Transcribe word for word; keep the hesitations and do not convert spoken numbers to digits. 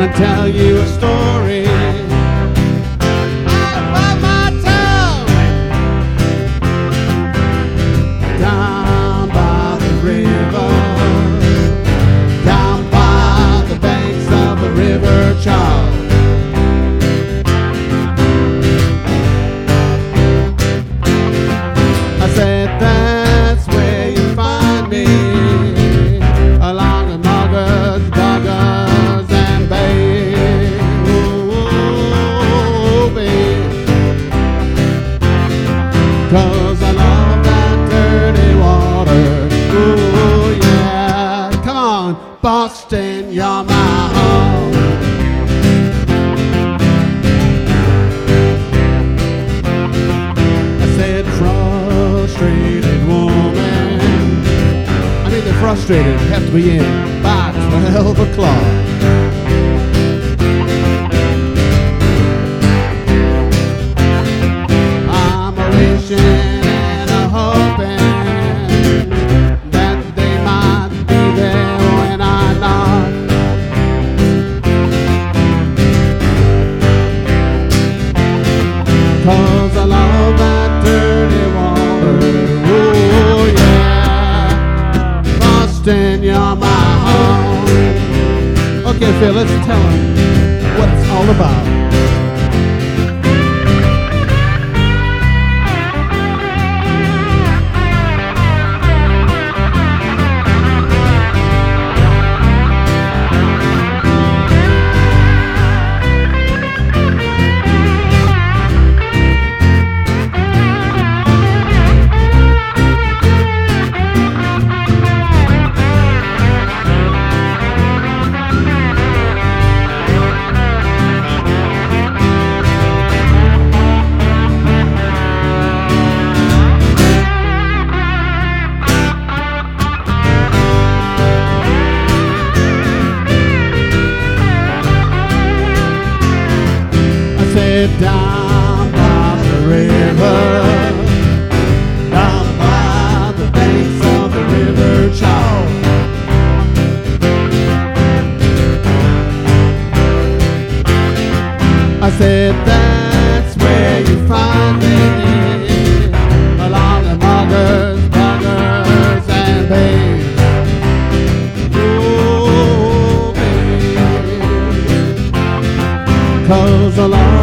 gonna tell you a story about my town down by the river, down by the banks of the River Charles. I said that's where you find me, along the muggers, buggers, and babe. Oh, babe, 'cause I love that dirty water. Oh, yeah. Come on, Boston, you're my home. I said frustrated woman. I mean, they're frustrated, have to be in by twelve o'clock. I'm a wishing and a hoping that they might be there when I knock. 'Cause I love that dirty water. Oh, yeah. Boston, you're my home. Okay, Phil, let's tell them what it's all about. Down by the river, down by the banks of the River Charles. I said that's where you find me, along the muggers, buggers, and babes. Oh, babe, 'cause along